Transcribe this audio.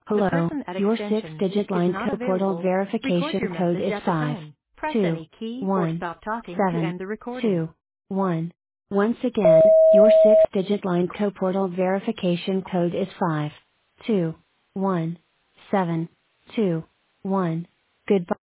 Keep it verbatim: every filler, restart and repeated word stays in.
The Hello, person at your extension six-digit is line not co-portal available. Record verification your code message is at the five tone. Press two any key or one stop talking to seven end the recording. two one. Once again, your six-digit line co-portal verification code is five two one seven two one. Goodbye.